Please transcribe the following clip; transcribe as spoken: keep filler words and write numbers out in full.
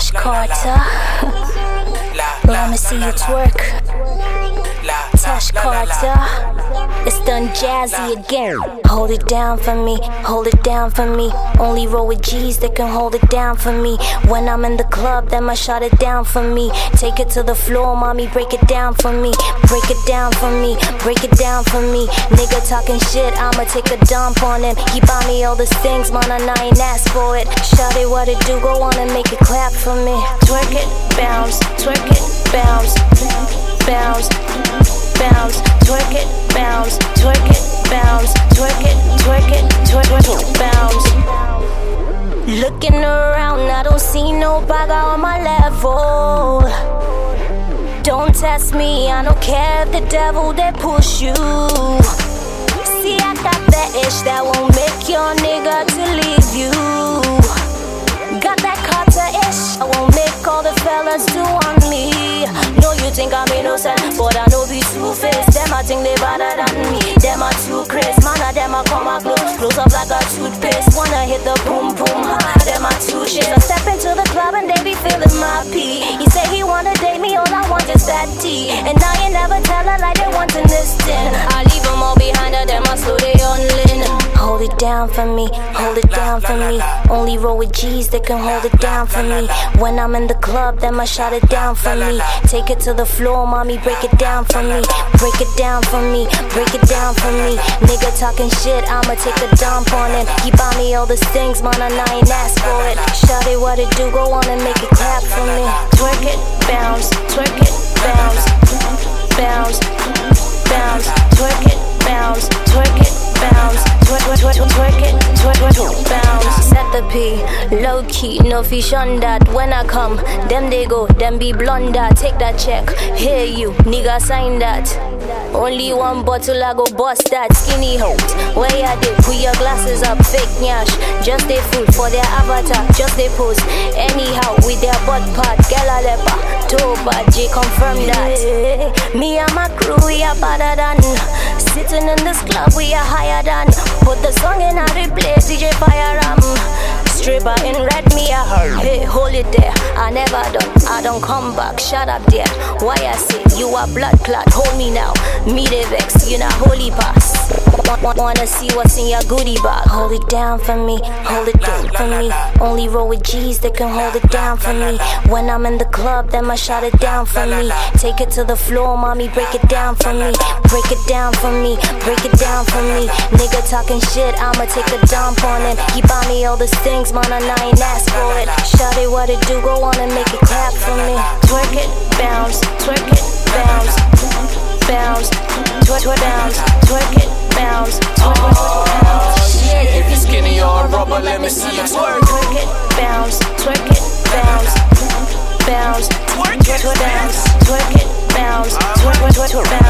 Tash Carter. Wanna see you twerk. Tash Carter. It's done jazzy again. Hold it down for me, hold it down for me. Only roll with G's that can hold it down for me. When I'm in the club, then I shut it down for me. Take it to the floor, mommy, break it down for me. Break it down for me, break it down for me. Nigga talking shit, I'ma take a dump on him. He buy me all these things, man, and I ain't asked for it. Shout it, what it do, go on and make it clap for me. Twerk it, bounce, twerk it, bounce, bounce, bounce, twerk it, bounce, twerk it, bounce, twerk it, twerk it, twerk it, bounce. Looking around, I don't see no bagger on my level. Don't test me, I don't care if the devil that push you. See, I got that ish that won't make your nigga to leave you. Got that Carter ish, I won't make all the fellas do on me. No, you think I'm innocent, but I know be two-faced. Them I think they better than me. Them are too crazy, man, I them I come my close, close up like a toothpaste. Wanna hit the boom boom, ha, them are two shit. I step into the club and they be feeling my pee. He say he wanna date me, all I want is that tea. And I ain't never tell her like they want to listen. I leave them all behind her, them I slow they on linen. Hold it down for me, hold it down for me. Only roll with G's that can hold it down for me. When I'm in the club, then I shut it down for me. Take it to the floor, mommy, break it down for me. Break it down for me, break it down for me. Nigga talking shit, I'ma take a dump on him. He buy me all these things, man, and I ain't asked for it. Shout it, what it do, go on and make it clap for me. Twerk it, bounce, twerk it, bounce, bounce, bounce, twerk it, bounce, twerk it, bounce, twerk, twerk, twerk, twerk it, twerk, twerk, bounce. Set the P, low key, no fish on that. When I come, them they go, them be blunder. Take that check, hear you, nigga sign that. Only one bottle, I go bust that. Skinny hoe, where ya did? Put your glasses up, fake nyash. Just they food for their avatar, just they pose. Anyhow, with their butt part, gala lepa, Toba, J confirm that. Me and my crew, we are better than. Sitting in this club, we are higher than. Put the song in how they play, D J Fire Ram. Stripper in red, me a her. Hey, hold it there, I never done, I don't come back. Shut up there, why I say you are blood clot. Hold me now, me the vex, you not holy pass. Wanna see what's in your goodie bag. Hold it down for me, hold it down for me. Only roll with G's that can hold it down for me. When I'm in the club, then I shut it down for me. Take it to the floor, mommy, break it down for me. Break it down for me, break it down for me. Nigga talking shit, I'ma take a dump on him. He buy me all these things, man, and I ain't asked for it. Shout it, what it do, go on and make it clap for me. Twerk it, bounce, twerk it, bounce, bounce, twerk, twerk, bounce, twerk it, bounce, twerk, twerk, bounce. Shit, if you're skinny or rubber, let me see you twerk. Twerk it, bounce, twerk it, bounce, bounce, twerk it, bounce, twerk it, bounce, twerk, twerk, twerk, bounce.